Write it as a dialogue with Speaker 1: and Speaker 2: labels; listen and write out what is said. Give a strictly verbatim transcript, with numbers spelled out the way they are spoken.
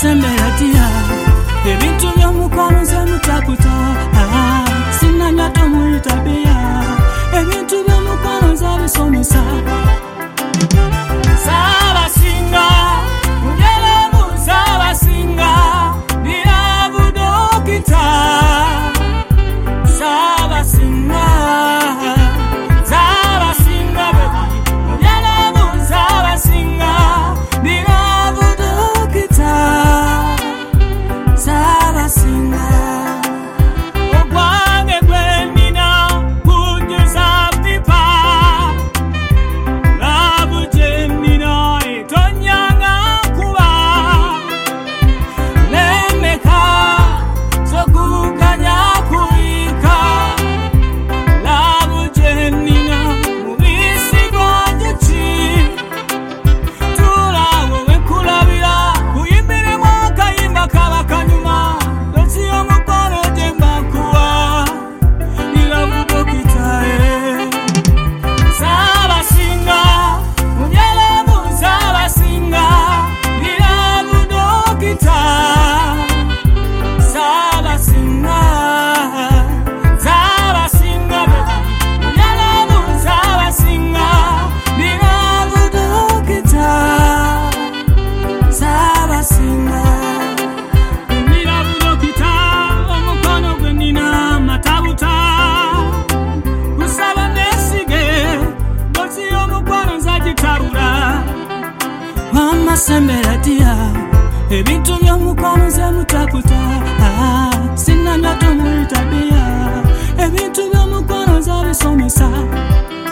Speaker 1: Semeratia, ebintu byomukwano nze mutaputa, sinna nyato mulitabia, ebintu byomukwano nze bisomesa. Saba singa, mujelebu saba singa, nirabu dokita. Saba singa, saba singa baby, mujelebu saba singa, nirabu dokita. Saba singa, ogwange gwenina kunjuza pipa, labu jemina etonyanga kuba, lemeka sokuganya kuika, labu jemina mubisi gwanjuki, tulawo wenkulabira kuyimbire mwakayimba kaba kanyuma, dosi omukono jemba kuwa, nilabu dokitae. Saba singa, mujelebu saba singa, nilabu dokita. Saba singa, saba singa baby, mujelebu saba singa, nilabu dokita. Saba singa, nilabu dokita, omukono gwenina matabuta. Kusaba nesige, dosi omukwano nzagitarura. Mama Semeratia, ebintu byomukwano nze mutaputa, sinna nyato mulitabia, ebintu byomukwano nze bisomesa.